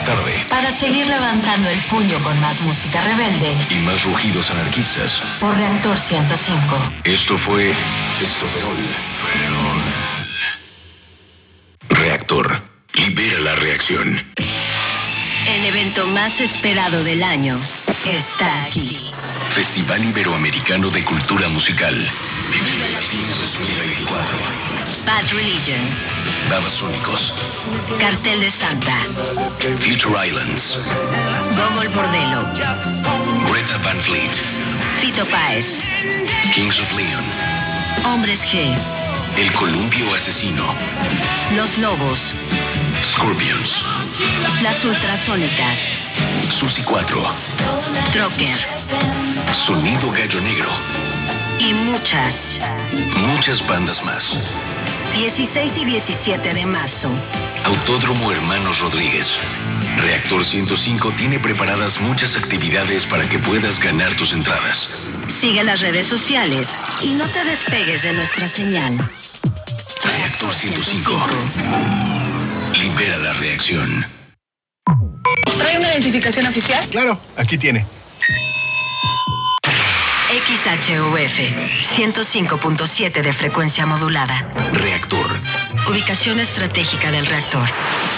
tarde. Para seguir levantando el puño con más música rebelde. Y más rugidos anarquistas. Por Reactor 105. Esto fue Estoperol. Reactor. Libera la reacción. El evento más esperado del año está aquí. Festival Iberoamericano de Cultura Musical. Vive Latino 2024. Bad Religion. Babasónicos. Cartel de Santa. Future Islands. Gogol Bordello. Greta Van Fleet. Fito Páez. Kings of Leon. Hombres G. El Columpio Asesino. Los Lobos. Scorpions. Las Ultrasónicas. Susi 4. Trocker. Sonido Gallo Negro. Y muchas bandas más. 16 y 17 de marzo. Autódromo Hermanos Rodríguez. Reactor 105 tiene preparadas muchas actividades para que puedas ganar tus entradas. Sigue las redes sociales y no te despegues de nuestra señal. Reactor 105. Libera la reacción. ¿Trae una identificación oficial? Claro, aquí tiene. XHUF 105.7 de frecuencia modulada. Reactor. Ubicación estratégica del reactor.